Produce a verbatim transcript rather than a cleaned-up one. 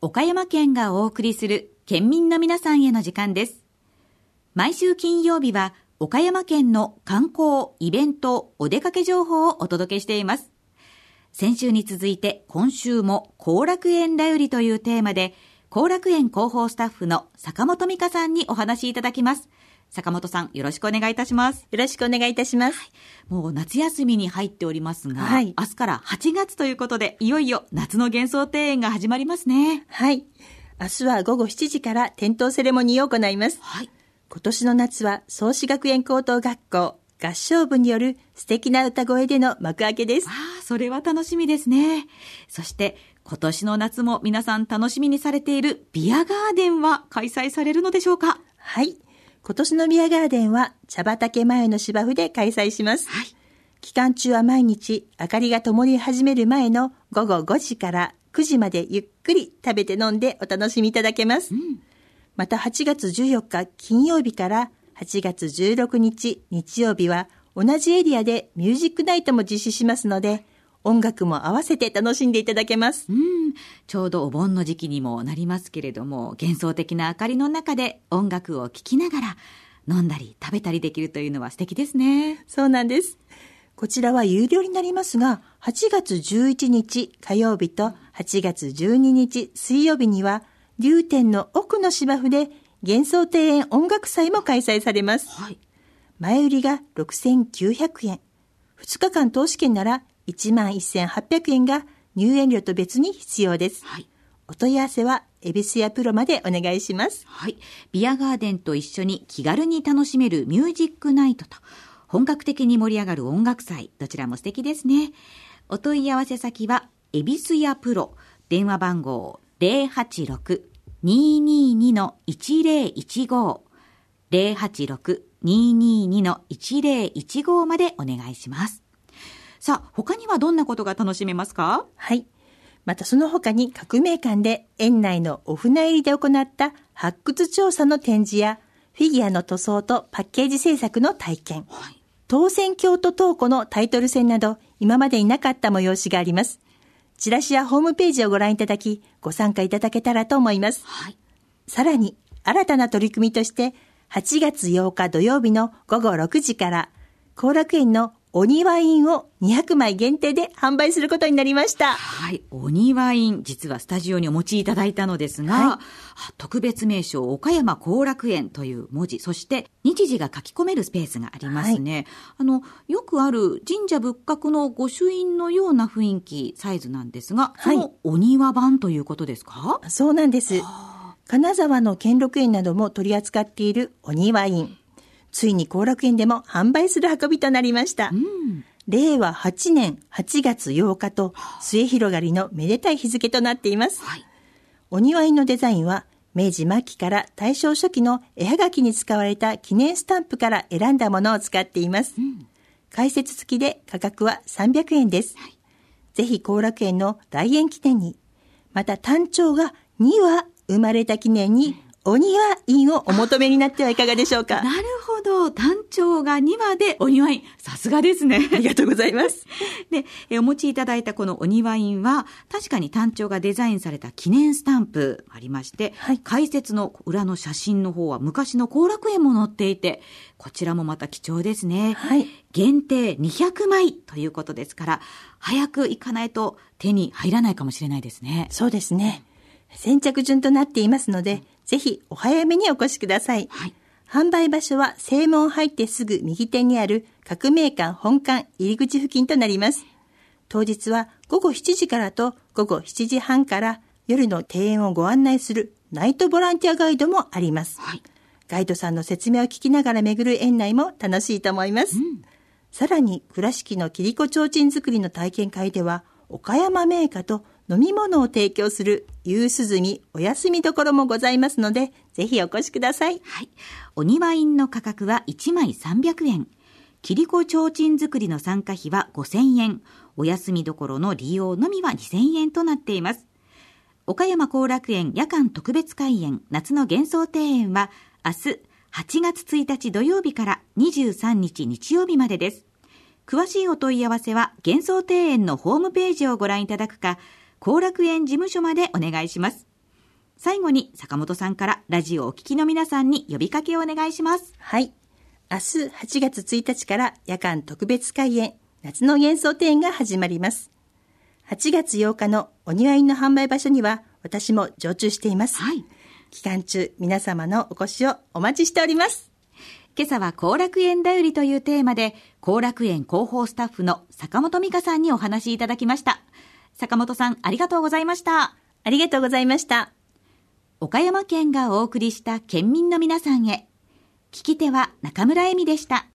岡山県がお送りする県民の皆さんへの時間です。毎週金曜日は岡山県の観光、イベント、お出かけ情報をお届けしています。先週に続いて今週も後楽園だよりというテーマで、後楽園広報スタッフの坂本美香さんにお話しいただきます。坂本さん、よろしくお願いいたします。 よろしくお願いいたします。はい、 もう夏休みに入っておりますが、 はい、 明日からはちがつということで、いよいよ夏の幻想庭園が始まりますね。 はい。明日は午後しちじから点灯セレモニーを行います。 はい。 今年の夏は創志学園高等学校合唱部による素敵な歌声での幕開けです。 ああ、それは楽しみですね。そして今年の夏も皆さん楽しみにされているビアガーデンは開催されるのでしょうか？ はい。今年のビアガーデンは茶畑前の芝生で開催します。 はい。期間中は毎日明かりが灯り始める前の午後ごじからくじまでゆっくり食べて飲んでお楽しみいただけます。 うん、 またはちがつじゅうよっか金曜日からはちがつじゅうろくにち日曜日は同じエリアでミュージックナイトも実施しますので、音楽も合わせて楽しんでいただけます。 うん、ちょうどお盆の時期にもなりますけれども、幻想的な明かりの中で音楽を聴きながら飲んだり食べたりできるというのは素敵ですね。 そうなんです。こちらは有料になりますが、はちがつじゅういちにち火曜日とはちがつじゅうににち水曜日には竜天の奥の芝生で幻想庭園音楽祭も開催されます。 はい、 前売りがろくせんきゅうひゃくえん、ふつかかん投資券ならいちまんせんはっぴゃくえんが入園料と別に必要です。 はい、 お問い合わせは恵比寿屋プロまでお願いします。 はい、ビアガーデンと一緒に気軽に楽しめるミュージックナイトと本格的に盛り上がる音楽祭、どちらも素敵ですね。お問い合わせ先は恵比寿屋プロ、電話番号 ゼロはちろく にーにーにー いちゼロいちご ゼロはちろく にーにーにー いちゼロいちご までお願いします。さあ、他にはどんなことが楽しめますか？ はい。またその他に各名館で園内のお船入りで行った発掘調査の展示やフィギュアの塗装とパッケージ制作の体験、 はい、 当選京都東湖のタイトル戦など今までになかった催しがあります。チラシやホームページをご覧いただきご参加いただけたらと思います。 はい、 さらに新たな取り組みとしてはちがつようか土曜日の午後ろくじから後楽園のお庭印をにひゃくまい限定で販売することになりました。 はい、お庭印、実はスタジオにお持ちいただいたのですが、はい、特別名称岡山後楽園という文字、そして日時が書き込めるスペースがありますね。はい、あのよくある神社仏閣の御朱印のような雰囲気、サイズなんですが、そのお庭版ということですか？ はい、そうなんです。金沢の兼六園なども取り扱っているお庭印、ついに後楽園でも販売する運びとなりました。 うん、 れいわはちねんはちがつようかと末広がりのめでたい日付となっています。 はい、 お庭印のデザインは明治末期から大正初期の絵はがきに使われた記念スタンプから選んだものを使っています。 うん、 解説付きで価格はさんびゃくえんです。はい、ぜひ後楽園の来園記念に、また単調がにわ生まれた記念にお庭印をお求めになってはいかがでしょうか？ なるほど。単調がにわでお庭印。さすがですね。 ありがとうございます。 で、えお持ちいただいたこのお庭印は、確かに単調がデザインされた記念スタンプありまして、はい、解説の裏の写真の方は昔の後楽園も載っていて、こちらもまた貴重ですね。 はい、 限定にひゃくまいということですから、早く行かないと手に入らないかもしれないですね。 そうですね。先着順となっていますので、ぜひお早めにお越しください。 はい、 販売場所は正門入ってすぐ右手にある各名館本館入り口付近となります。当日はごごしちじからとごごしちじはんから夜の庭園をご案内するナイトボランティアガイドもあります。 はい、 ガイドさんの説明を聞きながら巡る園内も楽しいと思います。 うん、 さらに倉敷の切子提灯作りの体験会では岡山銘菓と飲み物を提供する夕涼みお休みどころもございますので、ぜひお越しください。 はい、お庭印の価格はいちまいさんびゃくえん、切子提灯作りの参加費はごせんえん、お休みどころの利用のみはにせんえんとなっています。岡山後楽園夜間特別開園夏の幻想庭園は明日はちがつついたち土曜日からにじゅうさんにち日曜日までです。詳しいお問い合わせは幻想庭園のホームページをご覧いただくか、後楽園事務所までお願いします。 最後に坂本さんからラジオをお聞きの皆さんに呼びかけをお願いします。 はい。明日はちがつついたちから夜間特別開演、夏の幻想庭園が始まります。はちがつようかのお庭院の販売場所には私も常駐しています。 はい。 期間中、皆様のお越しをお待ちしております。 今朝は後楽園だよりというテーマで、後楽園広報スタッフの坂本美香さんにお話しいただきました。坂本さん、ありがとうございました。 ありがとうございました。 岡山県がお送りした県民の皆さんへ。聞き手は中村恵美でした。